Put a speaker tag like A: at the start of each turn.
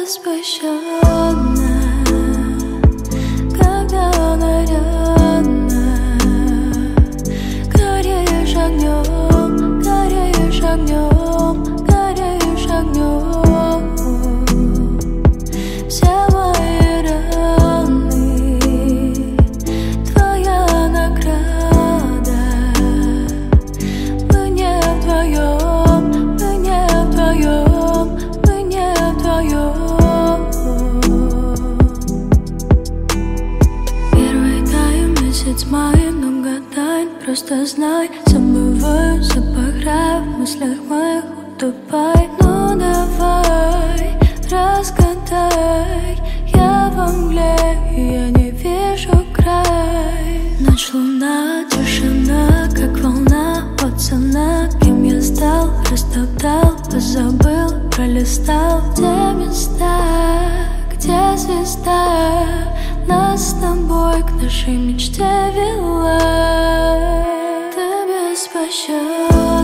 A: беспощадна, когда нарядна. Гореешь огнем, гореешь огнем, гореешь огнем. Все мои раны твоя награда. Мы не вдвоем, мы не вдвоем, мы не вдвоем. Первый таю, месяц май, много тайн. Просто знай, забываю, забываю, в мыслях моих утопай. Ну давай, разгадай, я во мгле, и я не вижу край. Ночь, луна, тишина, как волна, вот цена. Кем я стал, растоптал, позабыл, пролистал. Где места, где звезда нас с тобой к нашей мечте вела. Ты беспощадна.